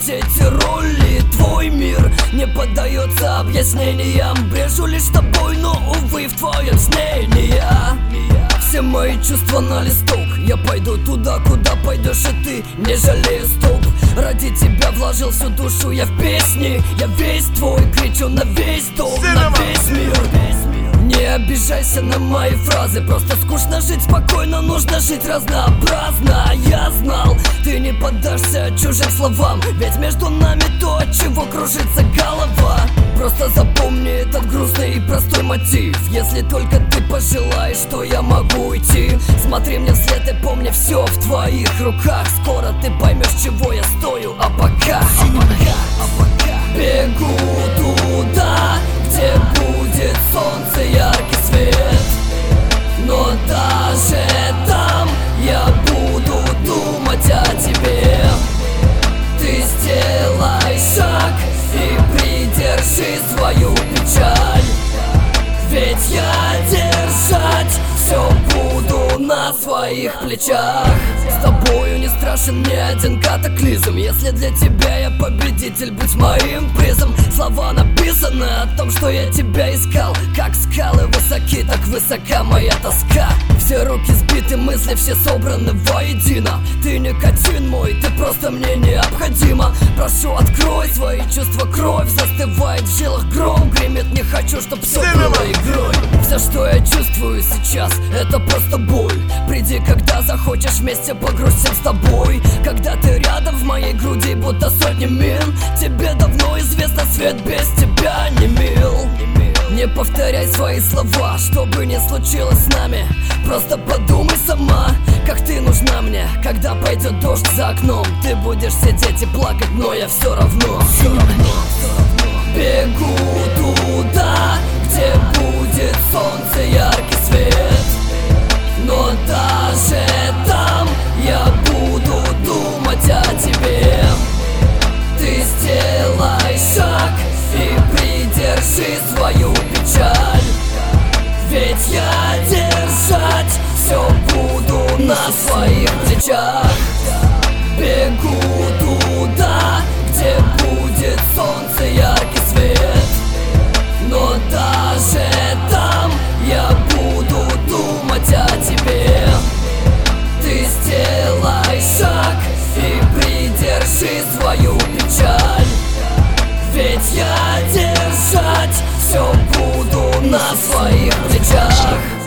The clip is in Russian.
менять эти роли. Твой мир не поддается объяснениям. Брешу лишь с тобой, но, увы, в твоем сне не я. Все мои чувства на листок. Я пойду туда, куда пойдешь и ты, не жалею стоп. Ради тебя вложил всю душу я в песни. Я весь твой, кричу на весь дом, на весь мир. Не обижайся на мои фразы, просто скучно жить спокойно, нужно жить разнообразно. Я знал, ты не поддашься чужим словам, ведь между нами то, от чего кружится голова. Просто запомни этот грустный и простой мотив. Если только ты пожелаешь, что я могу уйти. Смотри мне вслед и помни, все в твоих руках. Скоро ты поймешь, чего я стою, а пока бегу туда, где будет солнце, яркий свет. Но даже там я буду думать о тебе. Ты сделай шаг и придержи свою печаль, ведь я держать все буду на своих плечах. С тобою не страшен ни один катаклизм. Если для тебя я победитель, будь моим призом. Слова написаны о том, что я тебя искал. Как скалы высоки, так высока моя тоска. Все руки сбиты, мысли все собраны воедино. Ты никотин мой, ты просто мне необходима. Прошу, открой свои чувства, кровь застывает в жилах, гром гремит. Не хочу, чтоб все было игрой. Все, что я чувствую сейчас, это просто боль. Приди, когда захочешь, вместе погрузим с тобой. Когда ты рядом, в моей груди будто сотни мин. Тебе давно известно, свет без тебя не мил. Не повторяй свои слова, что бы ни случилось с нами. Просто подумай сама, как ты нужна мне. Когда пойдет дождь за окном, ты будешь сидеть и плакать, но я все равно бегу туда, где будет солнце, яркий свет. Но даже там я буду думать о тебе. Ты сделай шаг и придержи свою печаль, ведь я держать все буду на своих плечах. Бегу туда, где будет солнце, яркий свет. Но даже там я буду думать о тебе. Ты сделай шаг и придержи свою печаль, ведь я держать все буду на своих плечах.